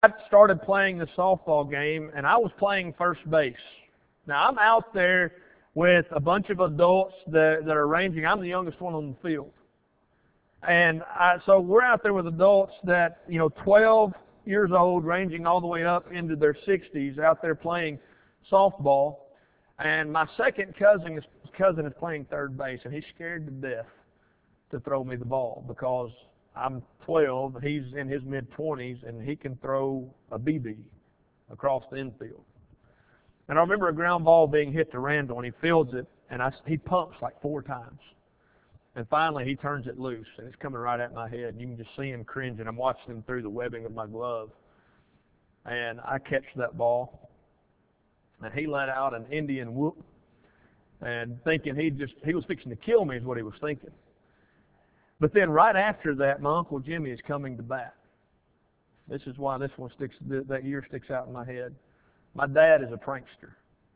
I started playing the softball game, and I was playing first base. Now, I'm out there with a bunch of adults that are ranging. I'm the youngest one on the field. And so we're out there with adults that, 12 years old, ranging all the way up into their 60s, out there playing softball. And my second cousin is playing third base, and he's scared to death to throw me the ball because I'm 12, he's in his mid-20s, and he can throw a BB across the infield. And I remember a ground ball being hit to Randall, and he fields it, and he pumps like 4 times. And finally, he turns it loose, and it's coming right at my head. And you can just see him cringing. I'm watching him through the webbing of my glove. And I catch that ball, and he let out an Indian whoop, and thinking he was fixing to kill me is what he was thinking. But then right after that, my Uncle Jimmy is coming to bat. This is why that year sticks out in my head. My dad is a prankster.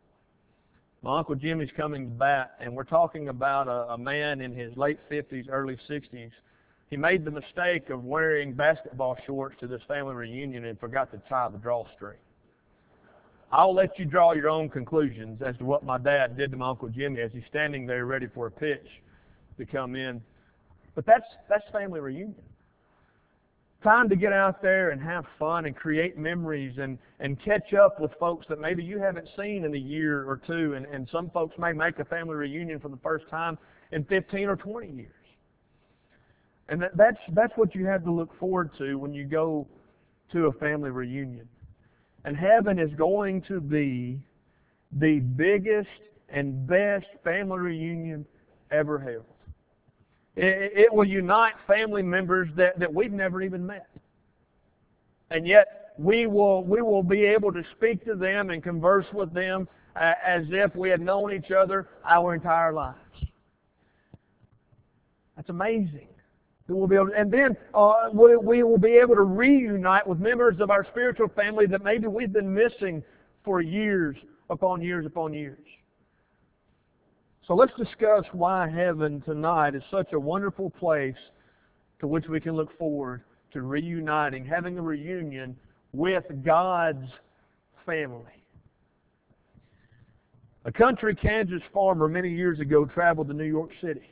My Uncle Jimmy's coming to bat, and we're talking about a man in his late 50s, early 60s. He made the mistake of wearing basketball shorts to this family reunion and forgot to tie the drawstring. I'll let you draw your own conclusions as to what my dad did to my Uncle Jimmy as he's standing there ready for a pitch to come in. But that's family reunion. Time to get out there and have fun and create memories and catch up with folks that maybe you haven't seen in a year or two. And some folks may make a family reunion for the first time in 15 or 20 years. And that's what you have to look forward to when you go to a family reunion. And heaven is going to be the biggest and best family reunion ever held. It will unite family members that we've never even met. And yet we will be able to speak to them and converse with them as if we had known each other our entire lives. That's amazing. We'll be able to, and then we will be able to reunite with members of our spiritual family that maybe we've been missing for years upon years upon years. So let's discuss why heaven tonight is such a wonderful place to which we can look forward to reuniting, having a reunion with God's family. A country Kansas farmer many years ago traveled to New York City.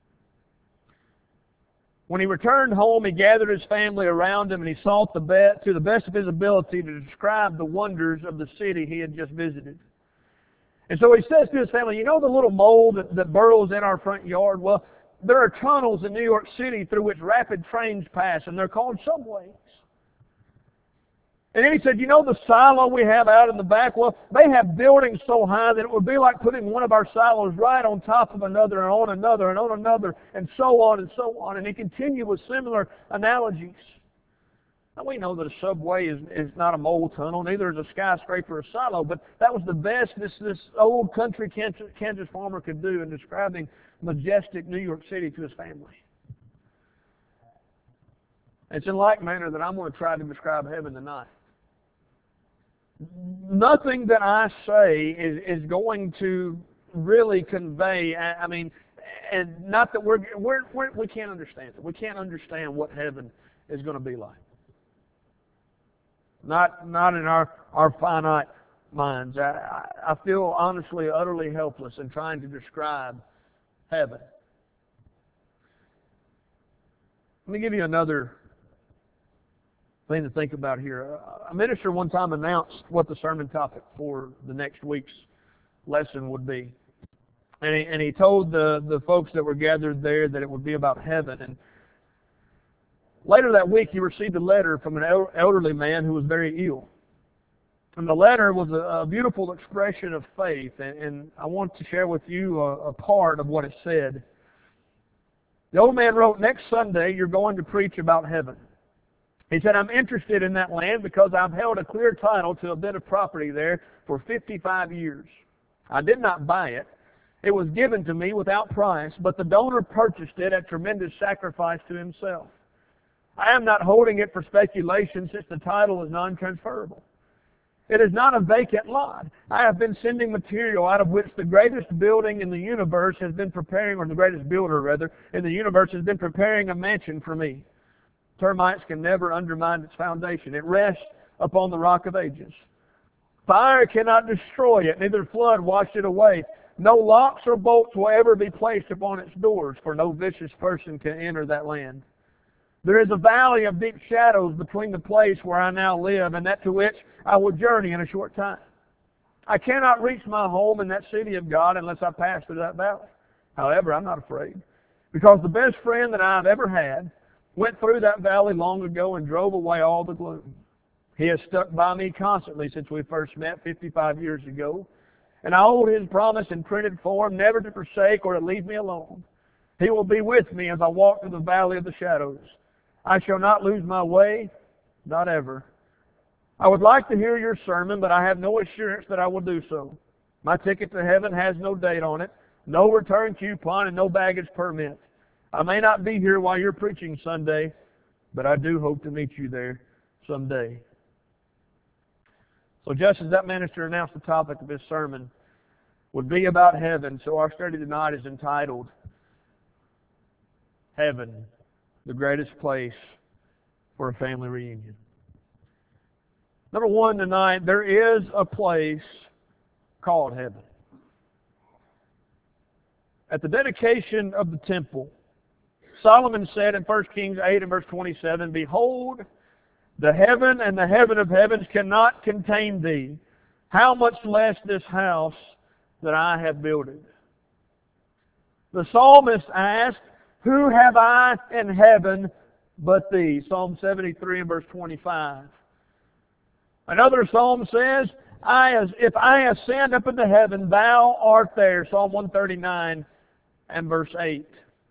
When he returned home, he gathered his family around him and he sought to the best of his ability to describe the wonders of the city he had just visited. And so he says to his family, you know the little mole that burrows in our front yard? Well, there are tunnels in New York City through which rapid trains pass, and they're called subways. And then he said, you know the silo we have out in the back? Well, they have buildings so high that it would be like putting one of our silos right on top of another and on another and on another and so on and so on. And he continued with similar analogies. Now, we know that a subway is not a mole tunnel, neither is a skyscraper or a silo, but that was the best this old country Kansas farmer could do in describing majestic New York City to his family. It's in like manner that I'm going to try to describe heaven tonight. Nothing that I say is going to really convey, and not that we can't understand it. We can't understand what heaven is going to be like. Not in our finite minds. I feel honestly utterly helpless in trying to describe heaven. Let me give you another thing to think about here. A minister one time announced what the sermon topic for the next week's lesson would be. And he told the folks that were gathered there that it would be about heaven. And later that week, he received a letter from an elderly man who was very ill. And the letter was a beautiful expression of faith. And I want to share with you a part of what it said. The old man wrote, next Sunday, you're going to preach about heaven. He said, I'm interested in that land because I've held a clear title to a bit of property there for 55 years. I did not buy it. It was given to me without price, but the donor purchased it at tremendous sacrifice to himself. I am not holding it for speculation since the title is non-transferable. It is not a vacant lot. I have been sending material out of which the greatest building in the universe has been preparing, or the greatest builder rather, in the universe has been preparing a mansion for me. Termites can never undermine its foundation. It rests upon the rock of ages. Fire cannot destroy it, neither flood wash it away. No locks or bolts will ever be placed upon its doors, for no vicious person can enter that land. There is a valley of deep shadows between the place where I now live and that to which I will journey in a short time. I cannot reach my home in that city of God unless I pass through that valley. However, I'm not afraid, because the best friend that I've ever had went through that valley long ago and drove away all the gloom. He has stuck by me constantly since we first met 55 years ago, and I hold His promise in printed form, never to forsake or to leave me alone. He will be with me as I walk through the valley of the shadows. I shall not lose my way, not ever. I would like to hear your sermon, but I have no assurance that I will do so. My ticket to heaven has no date on it, no return coupon, and no baggage permit. I may not be here while you're preaching Sunday, but I do hope to meet you there someday. So just as that minister announced the topic of his sermon would be about heaven, so our study tonight is entitled, Heaven, the Greatest Place for a Family Reunion. Number one tonight, there is a place called heaven. At the dedication of the temple, Solomon said in 1 Kings 8 and verse 27, Behold, the heaven and the heaven of heavens cannot contain thee. How much less this house that I have builded? The psalmist asked, Who have I in heaven but thee? Psalm 73 and verse 25. Another psalm says, If I ascend up into heaven, thou art there. Psalm 139 and verse 8.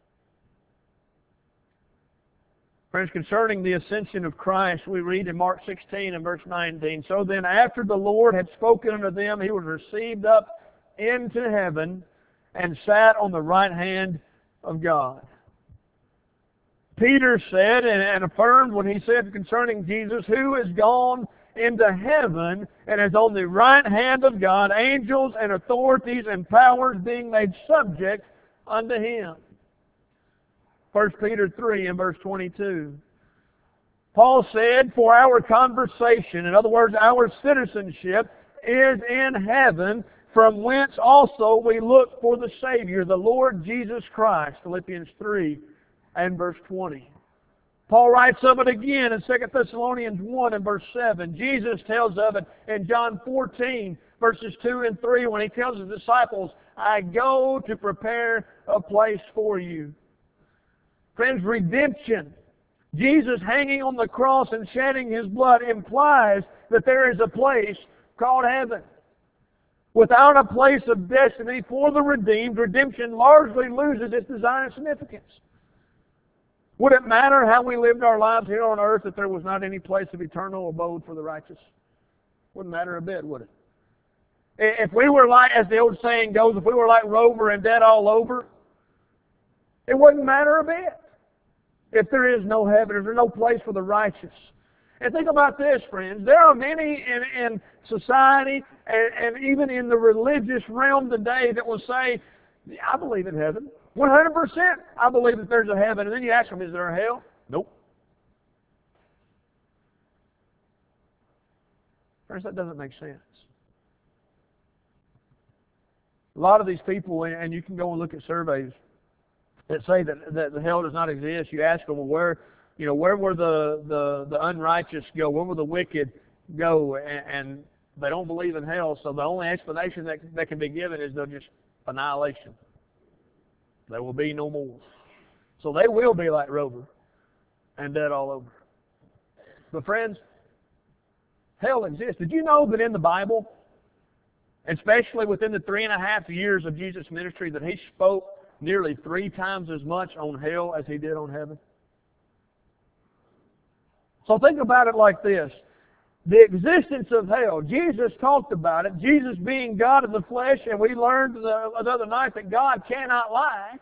Friends, concerning the ascension of Christ, we read in Mark 16 and verse 19, So then after the Lord had spoken unto them, He was received up into heaven and sat on the right hand of God. Peter said and affirmed when he said concerning Jesus, Who is gone into heaven and is on the right hand of God, angels and authorities and powers being made subject unto Him. 1 Peter 3 and verse 22. Paul said, For our conversation, in other words, our citizenship, is in heaven, from whence also we look for the Savior, the Lord Jesus Christ. Philippians 3 and verse 20. Paul writes of it again in 2 Thessalonians 1 and verse 7. Jesus tells of it in John 14 verses 2 and 3 when He tells His disciples, I go to prepare a place for you. Friends, redemption, Jesus hanging on the cross and shedding His blood implies that there is a place called heaven. Without a place of destiny for the redeemed, redemption largely loses its design and significance. Would it matter how we lived our lives here on earth if there was not any place of eternal abode for the righteous? Wouldn't matter a bit, would it? If we were like, as the old saying goes, if we were like Rover and dead all over, it wouldn't matter a bit. If there is no heaven, if there's no place for the righteous. And think about this, friends. There are many in society and even in the religious realm today that will say, I believe in heaven. 100% I believe that there's a heaven. And then you ask them, is there a hell? Nope. Friends, that doesn't make sense. A lot of these people, and you can go and look at surveys that say that the hell does not exist. You ask them, well, where will the unrighteous go? Where will the wicked go? And they don't believe in hell, so the only explanation that can be given is they'll just annihilation. There will be no more. So they will be like Rover and dead all over. But friends, hell exists. Did you know that in the Bible, especially within the 3.5 years of Jesus' ministry, that He spoke nearly 3 times as much on hell as He did on heaven? So think about it like this. The existence of hell, Jesus talked about it, Jesus being God of the flesh, and we learned the other night that God cannot lie.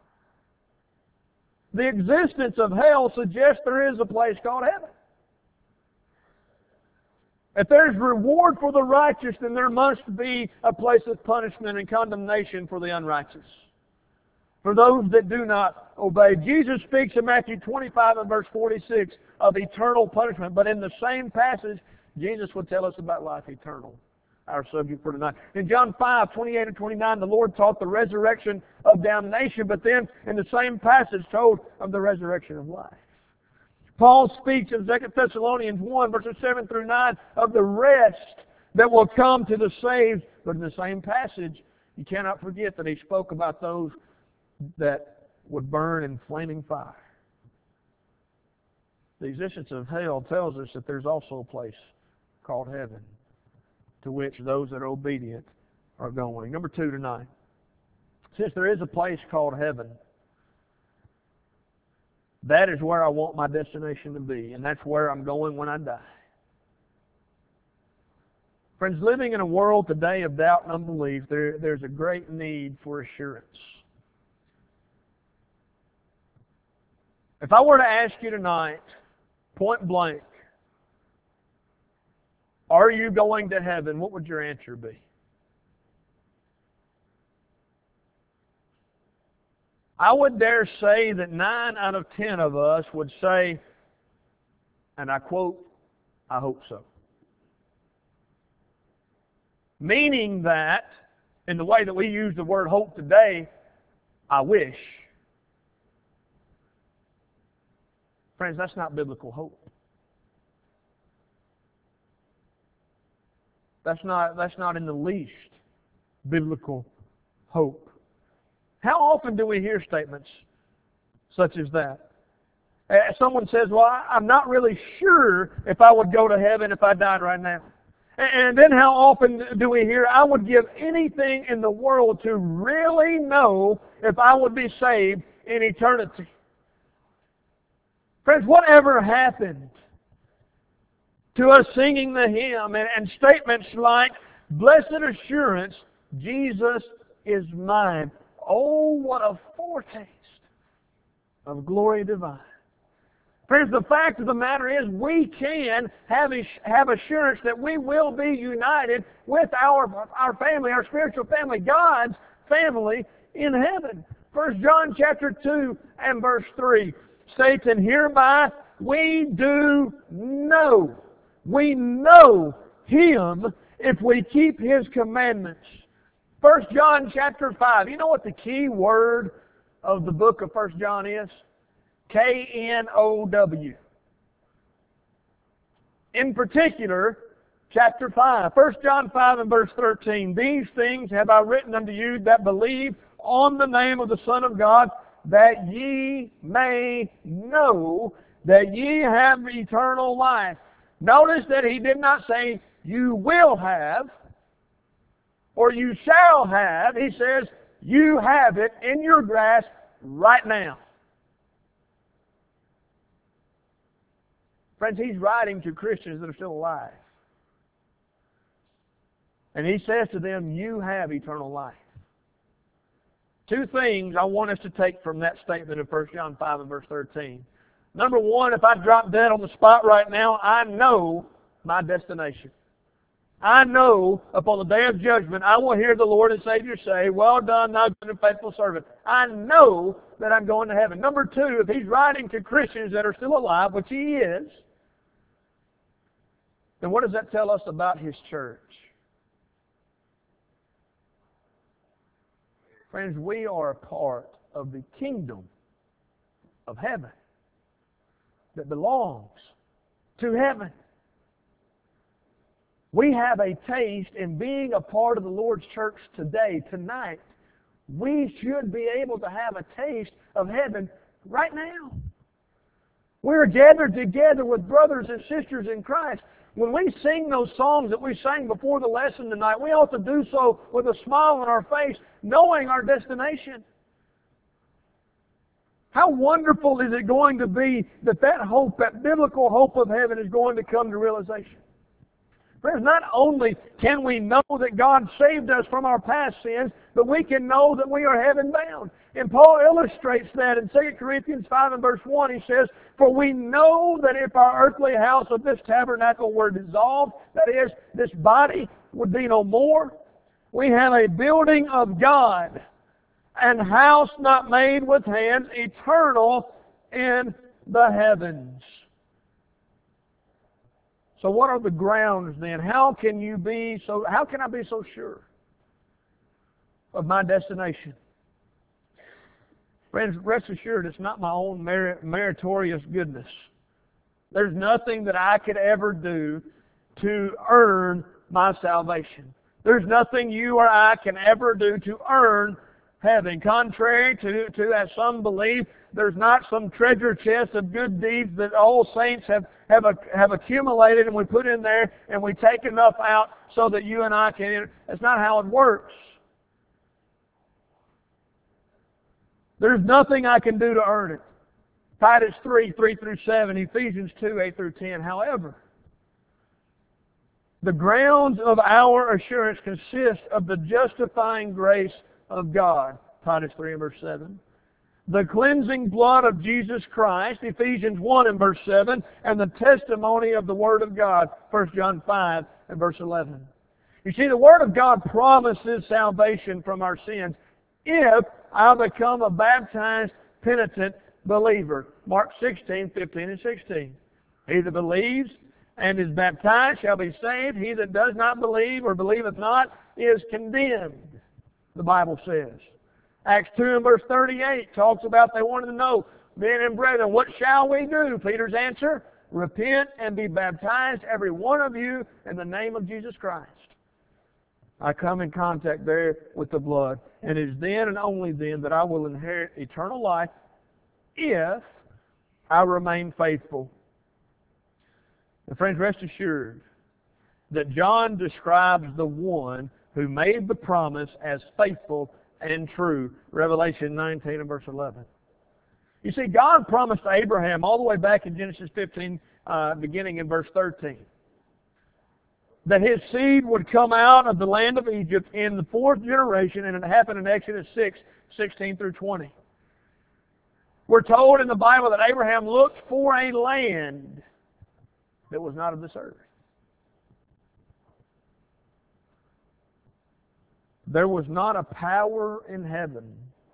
The existence of hell suggests there is a place called heaven. If there's reward for the righteous, then there must be a place of punishment and condemnation for the unrighteous, for those that do not obey. Jesus speaks in Matthew 25 and verse 46 of eternal punishment, but in the same passage, Jesus would tell us about life eternal, our subject for tonight. In John 5:28 and 29, the Lord taught the resurrection of damnation, but then in the same passage told of the resurrection of life. Paul speaks in 2 Thessalonians 1, verses 7 through 9, of the rest that will come to the saved. But in the same passage, you cannot forget that he spoke about those that would burn in flaming fire. The existence of hell tells us that there's also a place called heaven, to which those that are obedient are going. Number 2 tonight. Since there is a place called heaven, that is where I want my destination to be, and that's where I'm going when I die. Friends, living in a world today of doubt and unbelief, there's a great need for assurance. If I were to ask you tonight, point blank, are you going to heaven? What would your answer be? I would dare say that 9 out of 10 of us would say, and I quote, I hope so. Meaning that, in the way that we use the word hope today, I wish. Friends, that's not biblical hope. That's not in the least biblical hope. How often do we hear statements such as that? Someone says, well, I'm not really sure if I would go to heaven if I died right now. And then how often do we hear, I would give anything in the world to really know if I would be saved in eternity. Friends, whatever happened to us singing the hymn and statements like, blessed assurance, Jesus is mine. Oh, what a foretaste of glory divine. Friends, the fact of the matter is we can have assurance that we will be united with our family, our spiritual family, God's family in heaven. 1 John chapter 2 and verse 3 states, and hereby we do know. We know Him if we keep His commandments. 1 John chapter 5. You know what the key word of the book of 1 John is? K-N-O-W. In particular, chapter 5. 1 John 5 and verse 13. These things have I written unto you that believe on the name of the Son of God, that ye may know that ye have eternal life. Notice that he did not say, you will have, or you shall have. He says, you have it in your grasp right now. Friends, he's writing to Christians that are still alive. And he says to them, you have eternal life. 2 things I want us to take from that statement in 1 John 5 and verse 13. Number 1, if I drop dead on the spot right now, I know my destination. I know upon the day of judgment, I will hear the Lord and Savior say, well done, thou good and faithful servant. I know that I'm going to heaven. Number 2, if he's writing to Christians that are still alive, which he is, then what does that tell us about his church? Friends, we are a part of the kingdom of heaven that belongs to heaven. We have a taste in being a part of the Lord's church today, tonight. We should be able to have a taste of heaven right now. We're gathered together with brothers and sisters in Christ. When we sing those songs that we sang before the lesson tonight, we ought to do so with a smile on our face, knowing our destination. How wonderful is it going to be that hope, that biblical hope of heaven is going to come to realization? Friends, not only can we know that God saved us from our past sins, but we can know that we are heaven-bound. And Paul illustrates that in 2 Corinthians 5 and verse 1. He says, for we know that if our earthly house of this tabernacle were dissolved, that is, this body would be no more, we have a building of God, and house not made with hands, eternal in the heavens. So what are the grounds then? How can I be so sure of my destination? Friends, rest assured, it's not my own meritorious goodness. There's nothing that I could ever do to earn my salvation. There's nothing you or I can ever do to earn heaven. Contrary to as some believe, there's not some treasure chest of good deeds that all saints have accumulated and we put in there and we take enough out so that you and I can enter. That's not how it works. There's nothing I can do to earn it. Titus 3:3-7, Ephesians 2:8-10. However, the grounds of our assurance consist of the justifying grace of God, Titus 3:7. The cleansing blood of Jesus Christ, Ephesians 1:7, and the testimony of the Word of God, 1 John 5:11. You see, the Word of God promises salvation from our sins if I become a baptized, penitent believer. Mark 16:15-16. He that believes and is baptized shall be saved. He that does not believe or believeth not is condemned, the Bible says. Acts 2:38 talks about they wanted to know, men and brethren, what shall we do? Peter's answer, repent and be baptized, every one of you, in the name of Jesus Christ. I come in contact there with the blood, and it is then and only then that I will inherit eternal life if I remain faithful. And friends, rest assured that John describes the one who made the promise as faithful and true. Revelation 19:11. You see, God promised Abraham all the way back in Genesis 15, beginning in verse 13, that his seed would come out of the land of Egypt in the fourth generation, and it happened in Exodus 6:16-20. We're told in the Bible that Abraham looked for a land that was not of this earth. There was not a power in heaven,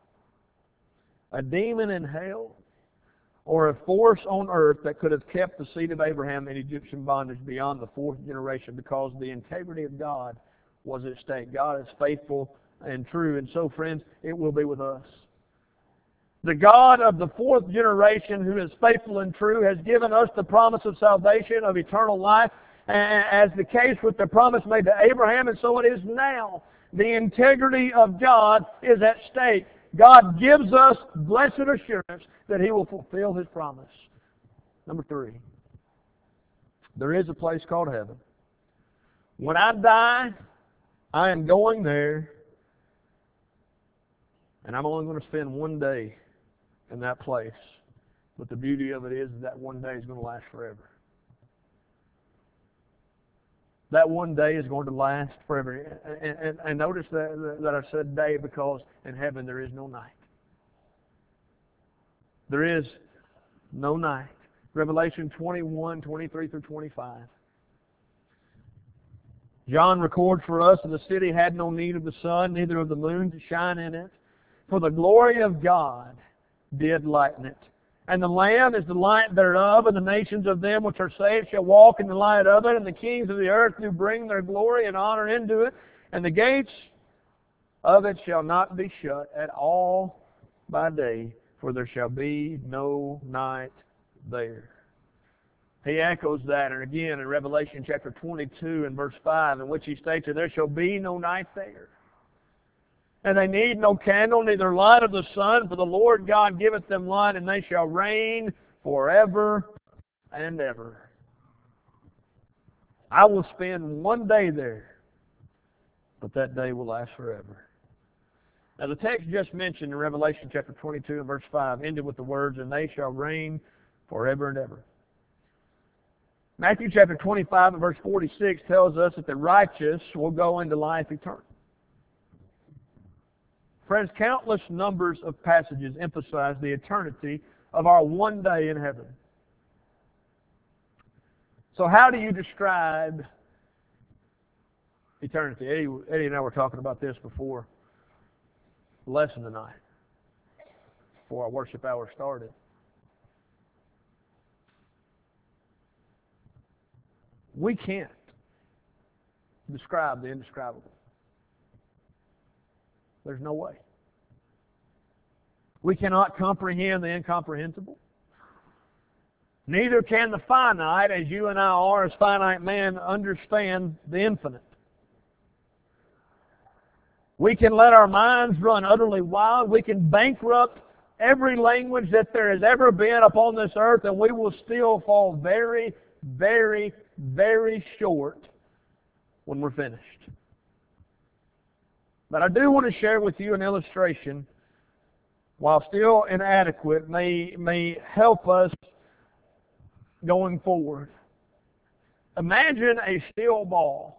a demon in hell, or a force on earth that could have kept the seed of Abraham in Egyptian bondage beyond the fourth generation, because the integrity of God was at stake. God is faithful and true, and so, friends, it will be with us. The God of the fourth generation, who is faithful and true, has given us the promise of salvation, of eternal life, as the case with the promise made to Abraham, and so it is now. The integrity of God is at stake. God gives us blessed assurance that He will fulfill His promise. Number 3, there is a place called heaven. When I die, I am going there, and I'm only going to spend one day in that place. But the beauty of it is that one day is going to last forever. That one day is going to last forever. And notice that I said day, because in heaven there is no night. There is no night. Revelation 21:23-25. John records for us that the city had no need of the sun, neither of the moon to shine in it, for the glory of God did lighten it. And the Lamb is the light thereof, and the nations of them which are saved shall walk in the light of it, and the kings of the earth do bring their glory and honor into it, and the gates of it shall not be shut at all by day, for there shall be no night there. He echoes that, and again in Revelation chapter 22 and verse 5, in which he states that there shall be no night there. And they need no candle, neither light of the sun, for the Lord God giveth them light, and they shall reign forever and ever. I will spend one day there, but that day will last forever. Now the text just mentioned in Revelation chapter 22 and verse 5 ended with the words, and they shall reign forever and ever. Matthew chapter 25 and verse 46 tells us that the righteous will go into life eternal. Friends, countless numbers of passages emphasize the eternity of our one day in heaven. So how do you describe eternity? Eddie and I were talking about this before the lesson tonight, before our worship hour started. We can't describe the indescribable. There's no way. We cannot comprehend the incomprehensible. Neither can the finite, as you and I are as finite men, understand the infinite. We can let our minds run utterly wild. We can bankrupt every language that there has ever been upon this earth, and we will still fall very, very, very short when we're finished. But I do want to share with you an illustration, while still inadequate, may help us going forward. Imagine a steel ball,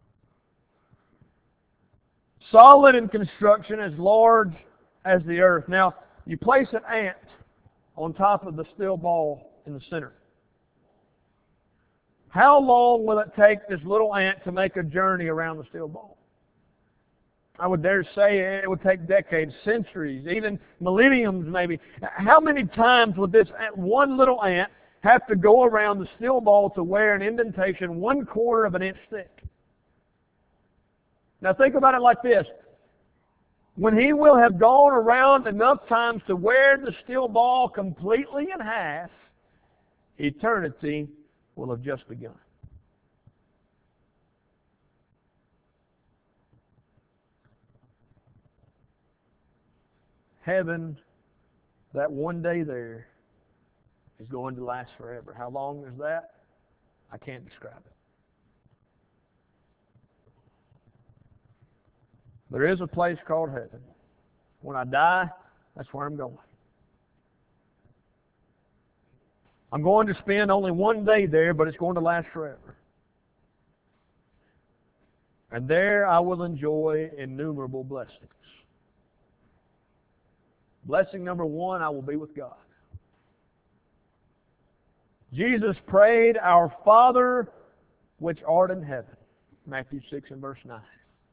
solid in construction, as large as the earth. Now, you place an ant on top of the steel ball in the center. How long will it take this little ant to make a journey around the steel ball? I would dare say it would take decades, centuries, even millenniums maybe. How many times would this one little ant have to go around the steel ball to wear an indentation 1/4 of an inch thick? Now think about it like this. When he will have gone around enough times to wear the steel ball completely in half, eternity will have just begun. Heaven, that one day there, is going to last forever. How long is that? I can't describe it. There is a place called heaven. When I die, that's where I'm going. I'm going to spend only one day there, but it's going to last forever. And there I will enjoy innumerable blessings. Blessing number one, I will be with God. Jesus prayed, "Our Father which art in heaven." Matthew 6 and verse 9.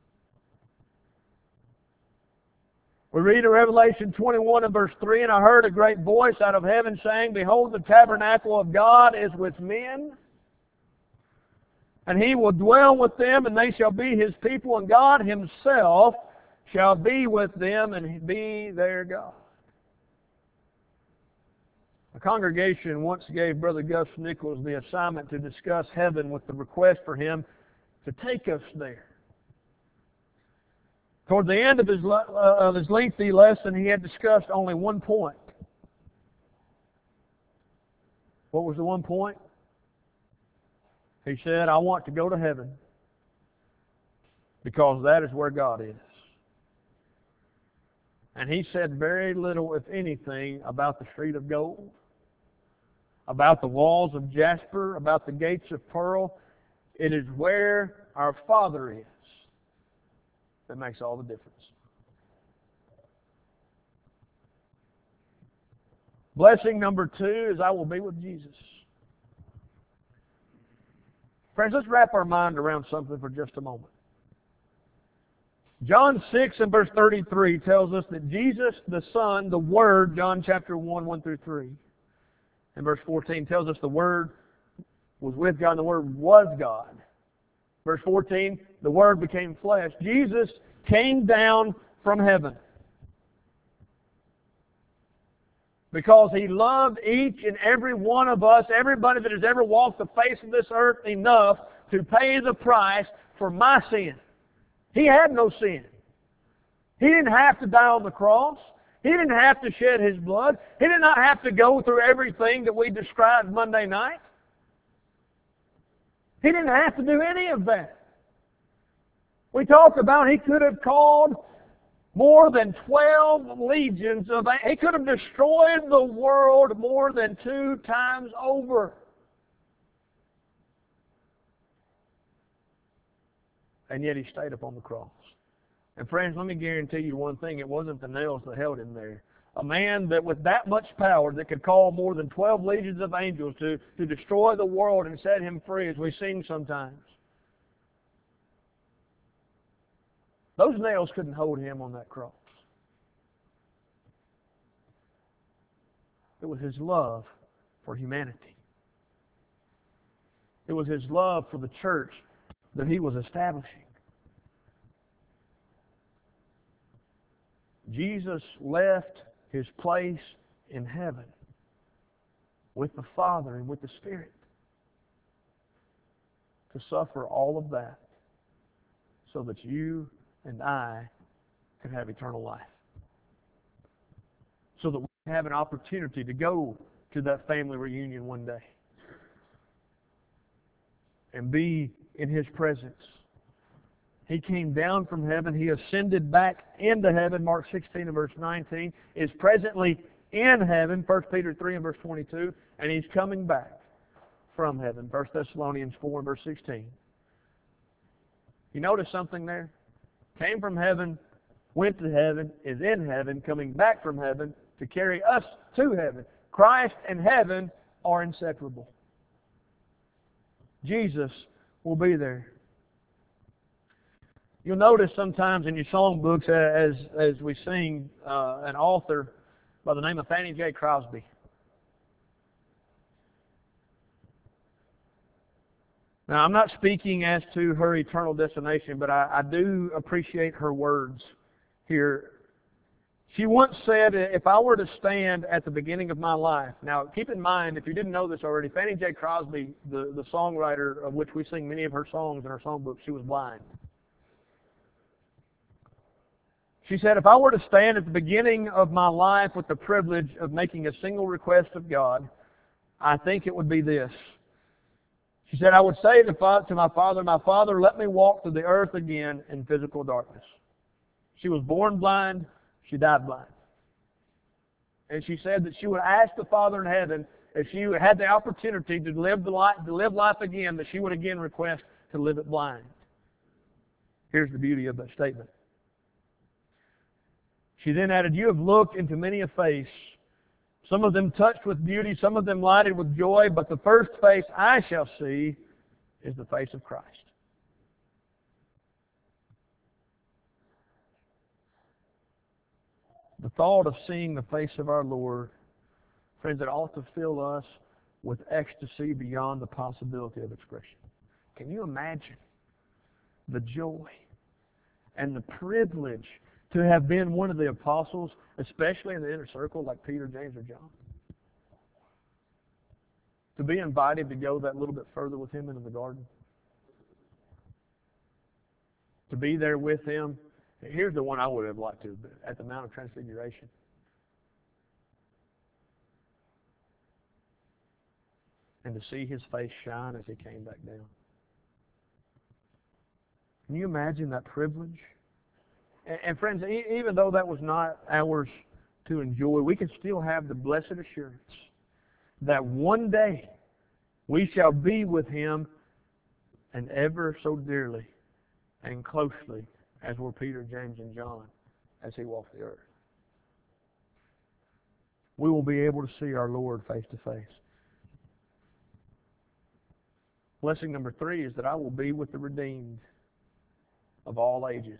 We read in Revelation 21 and verse 3, "And I heard a great voice out of heaven saying, Behold, the tabernacle of God is with men, and He will dwell with them, and they shall be His people, and God Himself shall be with them and be their God." A congregation once gave Brother Gus Nichols the assignment to discuss heaven with the request for him to take us there. Toward the end of his lengthy lesson, he had discussed only one point. What was the one point? He said, "I want to go to heaven because that is where God is." And he said very little, if anything, about the street of gold, about the walls of jasper, about the gates of pearl. It is where our Father is that makes all the difference. Blessing number two is I will be with Jesus. Friends, let's wrap our mind around something for just a moment. John 6 and verse 33 tells us that Jesus, the Son, the Word, John chapter 1, 1 through 3, and verse 14 tells us the Word was with God and the Word was God. Verse 14, the Word became flesh. Jesus came down from heaven because He loved each and every one of us, everybody that has ever walked the face of this earth, enough to pay the price for my sin. He had no sin. He didn't have to die on the cross. He didn't have to shed His blood. He did not have to go through everything that we described Monday night. He didn't have to do any of that. We talked about He could have called more than 12 legions of angels. He could have destroyed the world more than 2 times over. And yet He stayed upon the cross. And friends, let me guarantee you one thing. It wasn't the nails that held Him there. A man that with that much power that could call more than 12 legions of angels to destroy the world and set Him free, as we sing sometimes. Those nails couldn't hold Him on that cross. It was His love for humanity. It was His love for the church that He was establishing. Jesus left His place in heaven with the Father and with the Spirit to suffer all of that so that you and I could have eternal life. So that we have an opportunity to go to that family reunion one day and be in His presence. He came down from heaven. He ascended back into heaven. Mark 16 and verse 19. Is presently in heaven. 1 Peter 3 and verse 22. And He's coming back from heaven. 1 Thessalonians 4 and verse 16. You notice something there? Came from heaven, went to heaven, is in heaven, coming back from heaven to carry us to heaven. Christ and heaven are inseparable. Jesus will be there. You'll notice sometimes in your songbooks as we sing an author by the name of Fanny J. Crosby. Now, I'm not speaking as to her eternal destination, but I do appreciate her words here. She once said, if I were to stand at the beginning of my life, now keep in mind, if you didn't know this already, Fanny J. Crosby, the songwriter of which we sing many of her songs in our songbook, she was blind. She said, if I were to stand at the beginning of my life with the privilege of making a single request of God, I think it would be this. She said, I would say to my Father, let me walk through the earth again in physical darkness. She was born blind. She died blind. And she said that she would ask the Father in heaven, if she had the opportunity to live life again, that she would again request to live it blind. Here's the beauty of that statement. She then added, you have looked into many a face, some of them touched with beauty, some of them lighted with joy, but the first face I shall see is the face of Christ. The thought of seeing the face of our Lord, friends, it ought to fill us with ecstasy beyond the possibility of expression. Can you imagine the joy and the privilege to have been one of the apostles, especially in the inner circle like Peter, James, or John? To be invited to go that little bit further with Him into the garden? To be there with Him? Here's the one I would have liked to have been, at the Mount of Transfiguration. And to see His face shine as He came back down. Can you imagine that privilege? And friends, even though that was not ours to enjoy, we can still have the blessed assurance that one day we shall be with Him, and ever so dearly and closely as were Peter, James, and John as He walked the earth. We will be able to see our Lord face to face. Blessing number 3 is that I will be with the redeemed of all ages.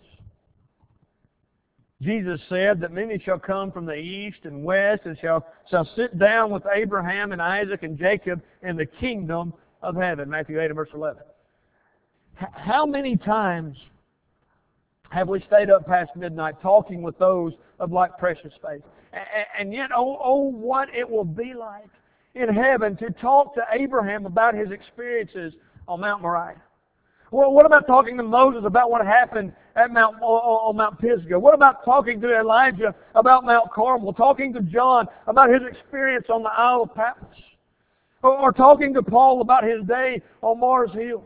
Jesus said that many shall come from the east and west and shall sit down with Abraham and Isaac and Jacob in the kingdom of heaven. Matthew 8 and verse 11. How many times have we stayed up past midnight talking with those of like precious faith? And yet, what it will be like in heaven to talk to Abraham about his experiences on Mount Moriah. Well, what about talking to Moses about what happened at on Mount Pisgah? What about talking to Elijah about Mount Carmel? Talking to John about his experience on the Isle of Patmos? Or talking to Paul about his day on Mars Hill?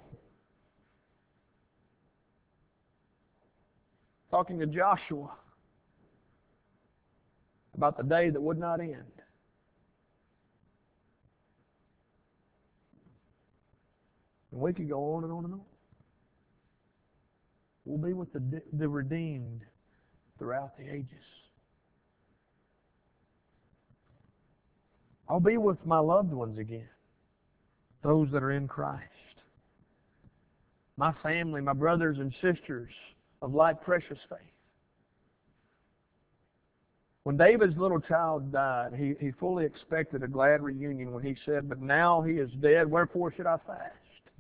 Talking to Joshua about the day that would not end. And we could go on and on and on. We'll be with the redeemed throughout the ages. I'll be with my loved ones again, those that are in Christ. My family, my brothers and sisters of like precious faith. When David's little child died, he fully expected a glad reunion when he said, but now he is dead, wherefore should I fast?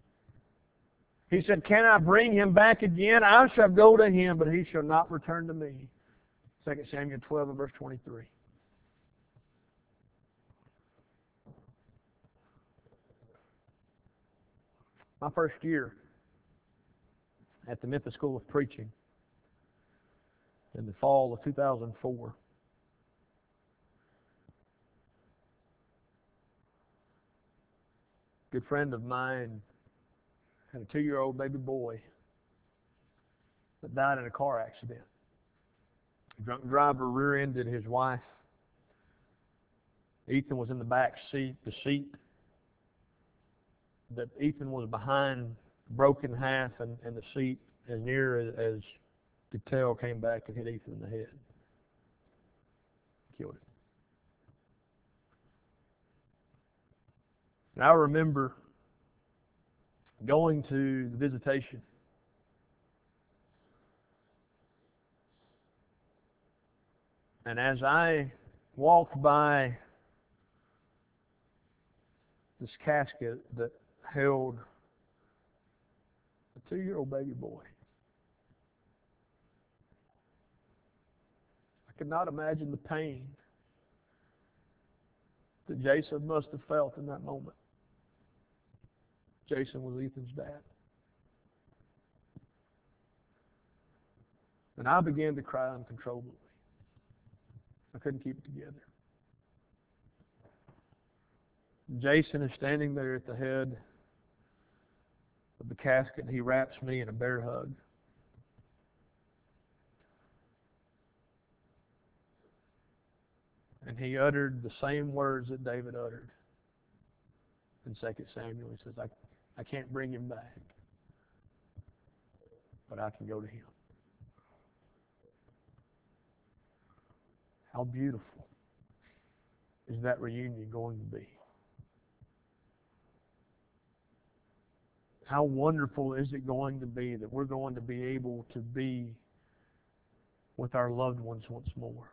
He said, can I bring him back again? I shall go to him, but he shall not return to me. 2 Samuel 12 and verse 23. My first year at the Memphis School of Preaching in the fall of 2004. A good friend of mine had a 2-year-old baby boy that died in a car accident. A drunk driver rear-ended his wife. Ethan was in the back seat. The seat that Ethan was behind broke in half, and the seat, as near as could tell, came back and hit Ethan in the head. Killed him. And I remember going to the visitation. And as I walked by this casket that held a 2-year-old baby boy, I could not imagine the pain that Jason must have felt in that moment. Jason was Ethan's dad. And I began to cry uncontrollably. I couldn't keep it together. Jason is standing there at the head of the casket, and he wraps me in a bear hug. And he uttered the same words that David uttered in 2 Samuel. He says, I can't bring him back, but I can go to him. How beautiful is that reunion going to be? How wonderful is it going to be that we're going to be able to be with our loved ones once more?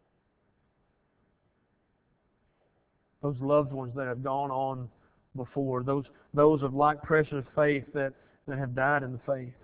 Those loved ones that have gone on before, those of like precious faith that have died in the faith.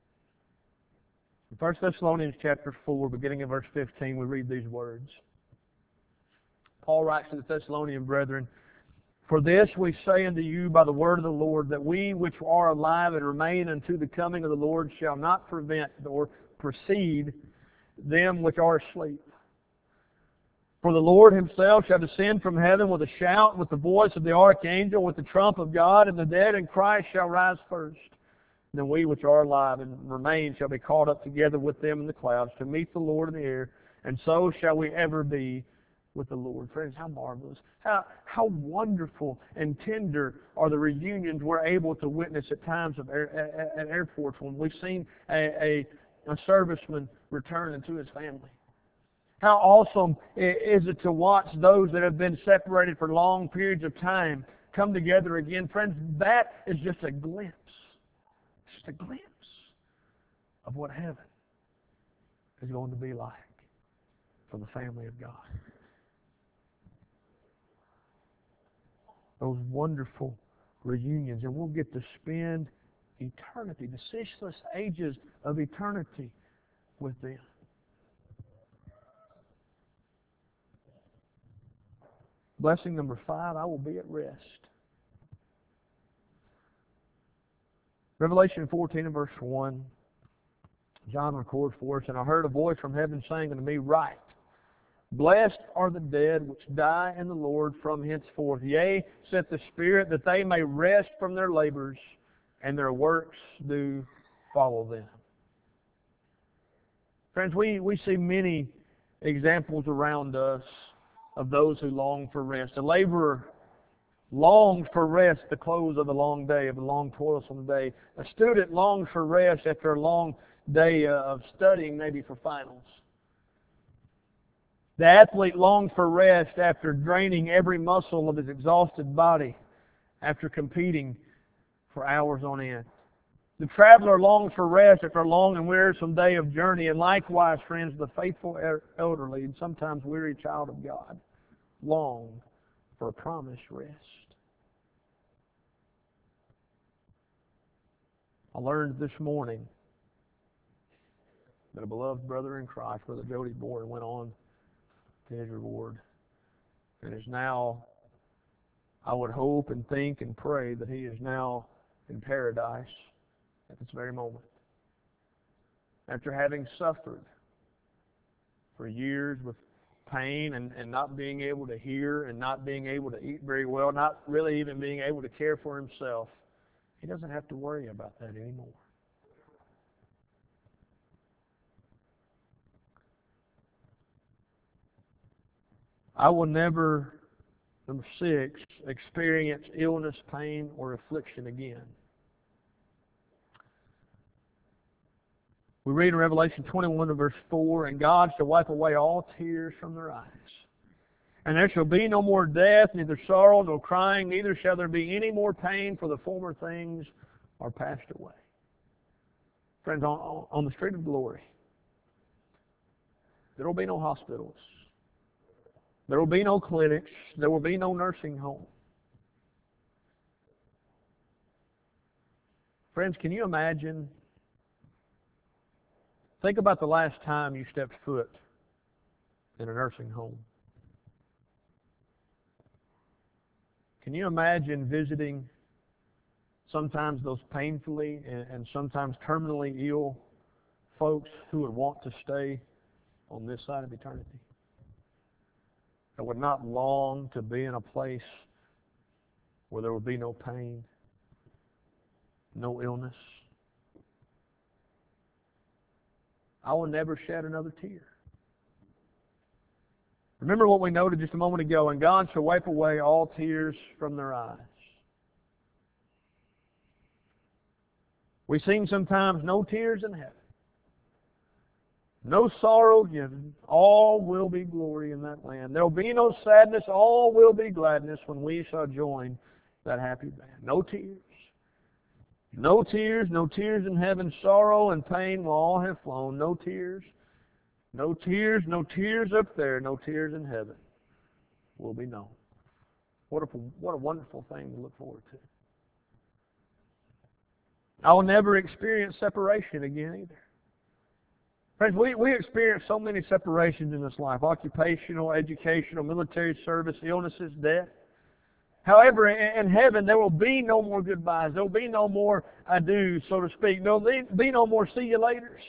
In 1 Thessalonians chapter 4, beginning in verse 15, we read these words. Paul writes to the Thessalonian brethren, for this we say unto you by the word of the Lord, that we which are alive and remain unto the coming of the Lord shall not prevent or precede them which are asleep. For the Lord himself shall descend from heaven with a shout, with the voice of the archangel, with the trump of God, and the dead in Christ shall rise first. Then we which are alive and remain shall be caught up together with them in the clouds to meet the Lord in the air, and so shall we ever be with the Lord. Friends, how marvelous, how wonderful and tender are the reunions we're able to witness at times at airports when we've seen a serviceman return into his family. How awesome is it to watch those that have been separated for long periods of time come together again. Friends, that is just a glimpse. Just a glimpse of what heaven is going to be like for the family of God. Those wonderful reunions, and we'll get to spend eternity, the ceaseless ages of eternity with them. Blessing number 5, I will be at rest. Revelation 14 and verse 1, John records for us, and I heard a voice from heaven saying unto me, write, blessed are the dead which die in the Lord from henceforth. Yea, saith the Spirit, that they may rest from their labors, and their works do follow them. Friends, we see many examples around us of those who long for rest. A laborer longs for rest at the close of a long day, of a long toilsome day. A student longs for rest after a long day of studying, maybe for finals. The athlete longs for rest after draining every muscle of his exhausted body after competing for hours on end. The traveler longs for rest after a long and wearisome day of journey, and likewise, friends, the faithful elderly and sometimes weary child of God long for a promised rest. I learned this morning that a beloved brother in Christ, Brother Jody Bourne, went on to his reward and is now, I would hope and think and pray that he is now in paradise at this very moment. After having suffered for years with pain and not being able to hear and not being able to eat very well, not really even being able to care for himself, he doesn't have to worry about that anymore. I will never, number 6, experience illness, pain, or affliction again. We read in Revelation 21 verse 4, and God shall wipe away all tears from their eyes. And there shall be no more death, neither sorrow, nor crying, neither shall there be any more pain, for the former things are passed away. Friends, on the street of glory, there will be no hospitals. There will be no clinics. There will be no nursing home. Friends, can you imagine? Think about the last time you stepped foot in a nursing home. Can you imagine visiting sometimes those painfully and sometimes terminally ill folks who would want to stay on this side of eternity? That would not long to be in a place where there would be no pain, no illness. I will never shed another tear. Remember what we noted just a moment ago, and God shall wipe away all tears from their eyes. We sing sometimes, no tears in heaven, no sorrow given, all will be glory in that land. There will be no sadness, all will be gladness when we shall join that happy band. No tears. No tears, no tears in heaven. Sorrow and pain will all have flown. No tears, no tears, no tears up there. No tears in heaven will be known. What a wonderful thing to look forward to. I will never experience separation again either. Friends, we experience so many separations in this life: occupational, educational, military service, illnesses, death. However, in heaven, there will be no more goodbyes. There will be no more adieux, so to speak. There will be no more see you laters.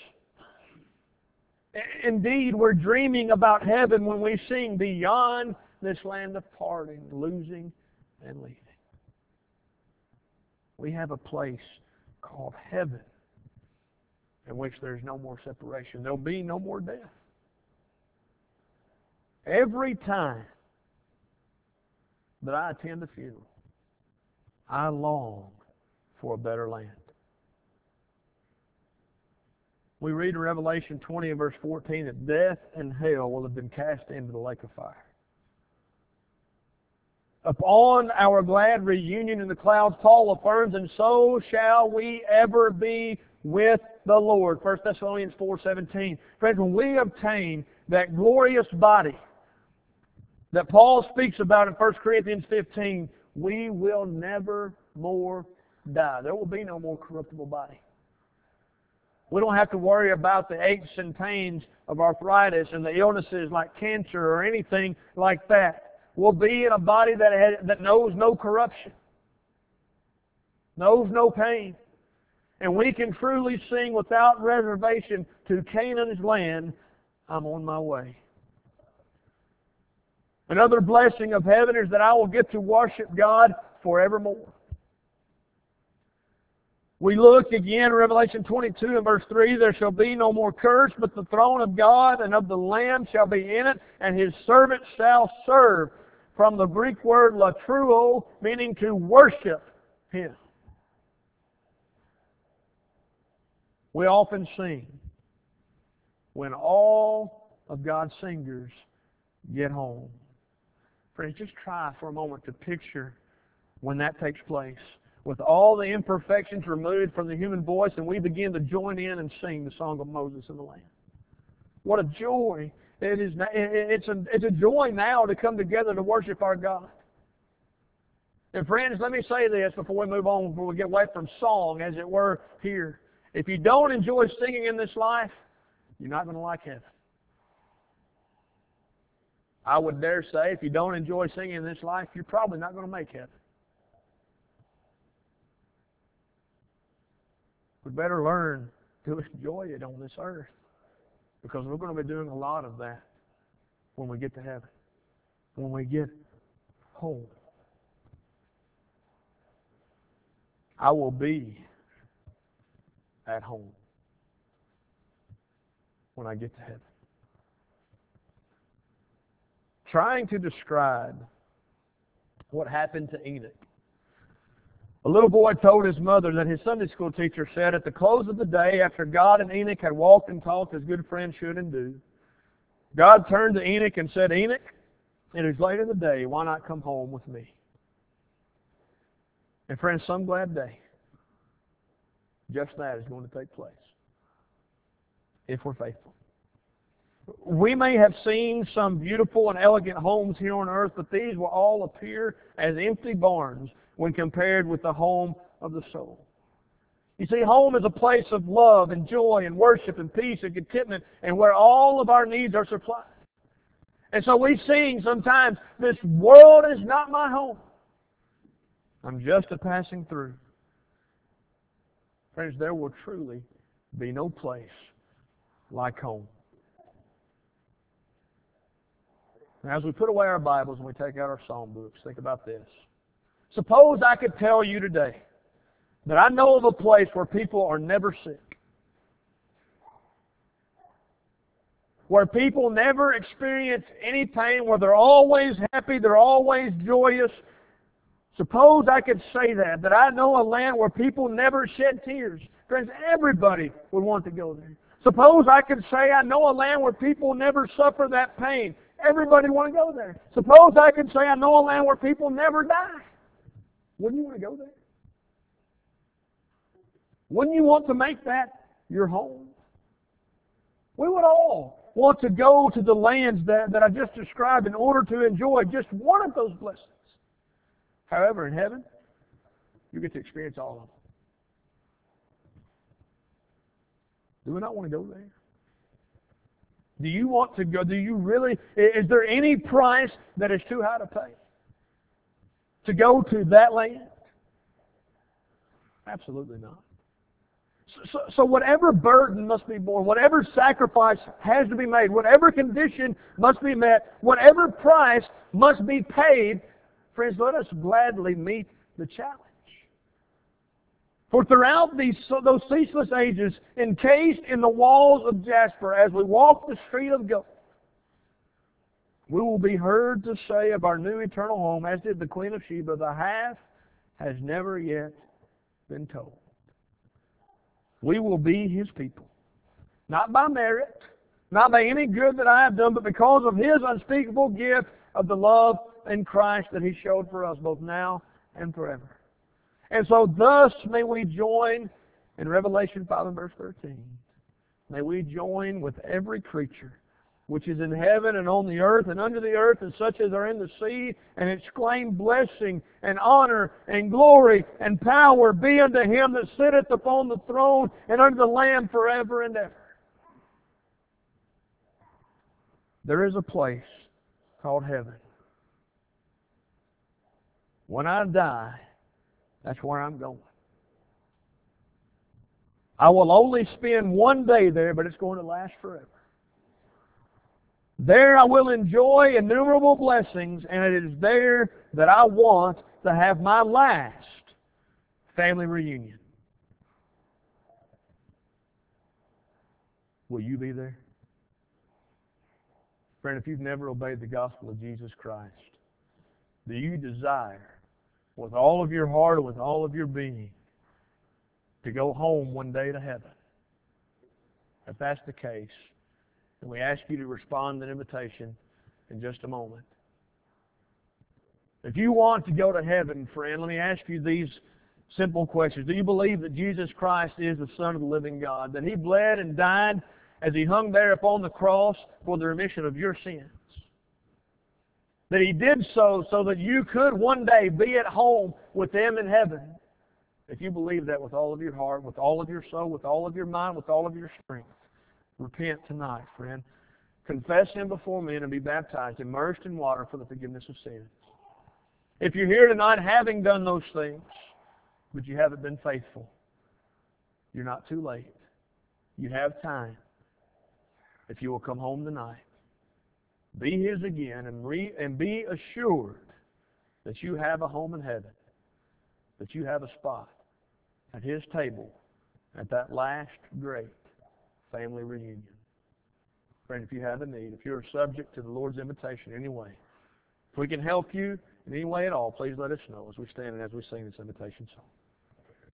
Indeed, we're dreaming about heaven when we sing beyond this land of parting, losing, and leaving. We have a place called heaven in which there's no more separation. There'll be no more death. Every time that I attend a funeral, I long for a better land. We read in Revelation 20 and verse 14 that death and hell will have been cast into the lake of fire. Upon our glad reunion in the clouds, Paul affirms, and so shall we ever be with the Lord. 1 Thessalonians 4:17. Friends, when we obtain that glorious body that Paul speaks about in 1 Corinthians 15, we will never more die. There will be no more corruptible body. We don't have to worry about the aches and pains of arthritis and the illnesses like cancer or anything like that. We'll be in a body that knows no corruption, knows no pain. And we can truly sing without reservation, to Canaan's land, I'm on my way. Another blessing of heaven is that I will get to worship God forevermore. We look again in Revelation 22 and verse 3, there shall be no more curse, but the throne of God and of the Lamb shall be in it, and His servants shall serve. From the Greek word latruo, meaning to worship Him. We often sing when all of God's singers get home. Friends, just try for a moment to picture when that takes place, with all the imperfections removed from the human voice, and we begin to join in and sing the song of Moses and the Lamb. What a joy it is! It's a joy now to come together to worship our God. And friends, let me say this before we move on, before we get away from song, as it were, here. If you don't enjoy singing in this life, you're not going to like heaven. I would dare say, if you don't enjoy singing in this life, you're probably not going to make heaven. We better learn to enjoy it on this earth, because we're going to be doing a lot of that when we get to heaven, when we get home. I will be at home when I get to heaven. Trying to describe what happened to Enoch. A little boy told his mother that his Sunday school teacher said at the close of the day, after God and Enoch had walked and talked as good friends should and do, God turned to Enoch and said, "Enoch, it is late in the day. Why not come home with me?" And friends, some glad day, just that is going to take place if we're faithful. We may have seen some beautiful and elegant homes here on earth, but these will all appear as empty barns when compared with the home of the soul. You see, home is a place of love and joy and worship and peace and contentment, and where all of our needs are supplied. And so we sing sometimes, "This world is not my home. I'm just a passing through." Friends, there will truly be no place like home. Now, as we put away our Bibles and we take out our psalm books, think about this. Suppose I could tell you today that I know of a place where people are never sick, where people never experience any pain, where they're always happy, they're always joyous. Suppose I could say that I know a land where people never shed tears. Friends, everybody would want to go there. Suppose I could say I know a land where people never suffer that pain. Everybody would want to go there. Suppose I could say I know a land where people never die. Wouldn't you want to go there? Wouldn't you want to make that your home? We would all want to go to the lands that I just described in order to enjoy just one of those blessings. However, in heaven, you get to experience all of them. Do we not want to go there? Do you want to go? Do you really? Is there any price that is too high to pay to go to that land? Absolutely not. So whatever burden must be borne, whatever sacrifice has to be made, whatever condition must be met, whatever price must be paid, friends, let us gladly meet the challenge. For throughout those ceaseless ages, encased in the walls of jasper, as we walk the street of gold, we will be heard to say of our new eternal home, as did the Queen of Sheba, "The half has never yet been told." We will be His people. Not by merit, not by any good that I have done, but because of His unspeakable gift of the love in Christ that He showed for us both now and forever. And so thus may we join in Revelation 5 and verse 13. May we join with every creature which is in heaven and on the earth and under the earth and such as are in the sea, and exclaim blessing and honor and glory and power be unto Him that sitteth upon the throne and unto the Lamb forever and ever. There is a place called heaven. When I die, that's where I'm going. I will only spend one day there, but it's going to last forever. There I will enjoy innumerable blessings, and it is there that I want to have my last family reunion. Will you be there? Friend, if you've never obeyed the gospel of Jesus Christ, do you desire with all of your heart and with all of your being to go home one day to heaven? If that's the case, then we ask you to respond to the invitation in just a moment. If you want to go to heaven, friend, let me ask you these simple questions. Do you believe that Jesus Christ is the Son of the living God, that He bled and died as He hung there upon the cross for the remission of your sins? That He did so that you could one day be at home with them in heaven. If you believe that with all of your heart, with all of your soul, with all of your mind, with all of your strength, repent tonight, friend. Confess Him before men and be baptized, immersed in water for the forgiveness of sins. If you're here tonight having done those things, but you haven't been faithful, you're not too late. You have time. If you will come home tonight, be His again, and be assured that you have a home in heaven, that you have a spot at His table at that last great family reunion. Friend, if you have a need, if you're subject to the Lord's invitation anyway, if we can help you in any way at all, please let us know as we stand and as we sing this invitation song.